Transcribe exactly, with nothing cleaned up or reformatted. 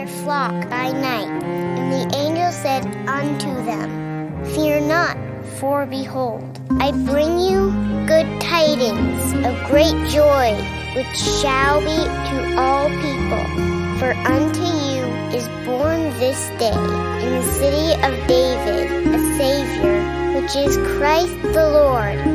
their flock by night. And the angel said unto them, Fear not, for behold, I bring you good tidings of great joy, which shall be to all people. For unto you is born this day in the city of David a Savior, which is Christ the Lord.